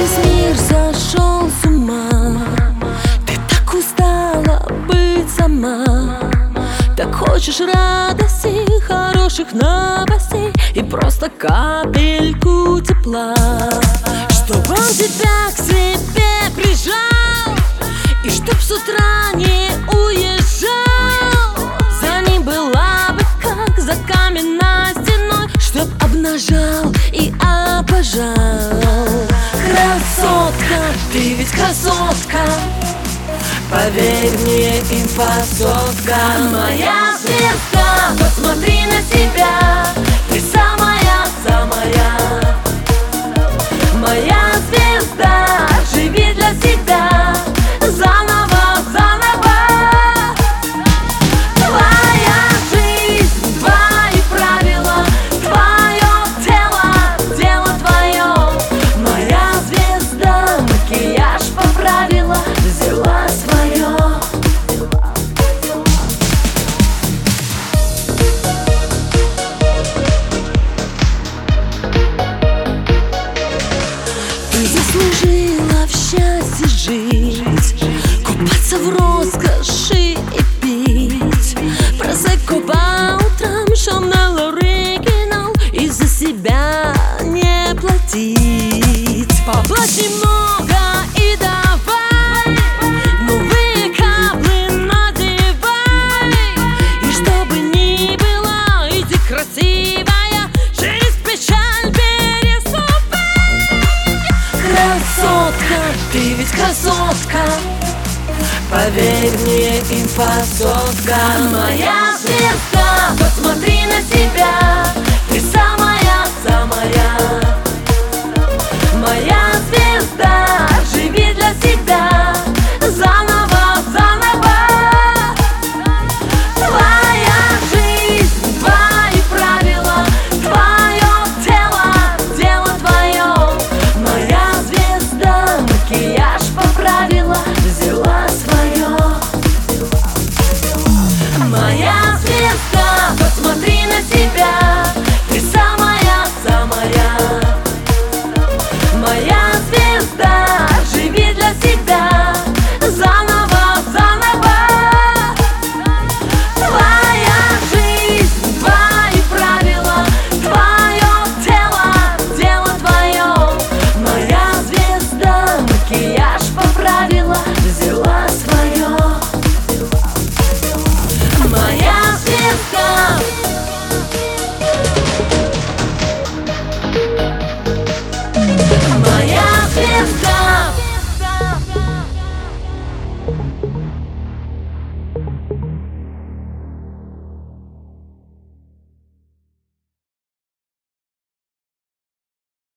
Весь мир сошел с ума, ты так устала быть сама. Так хочешь радости, хороших новостей и просто капельку тепла, чтобы он тебя к себе прижал и чтоб с утра не уезжал. За ним была бы как за каменной стеной, чтоб обнажал и обожал. Красотка, ты ведь красотка, поверь мне, инфосотка. Моя звезда, посмотри на себя, ты самая-самая. Моя звезда, живи для себя, заново, заново. Твоя жизнь, твои правила, твое тело, дело твое. Моя звезда, макияж поправила, взяла свое. Ты заслужила в счастье жить, купаться в роскоши и пить просекко по утрам, Шанель оригинал, и за себя не платить. Поплачь немного и давай, новые каплы надевай. И чтобы ни было, иди красивая, через печаль переступай. Красотка, ты ведь красотка, поверь мне, инфосотка. Моя звезда, посмотри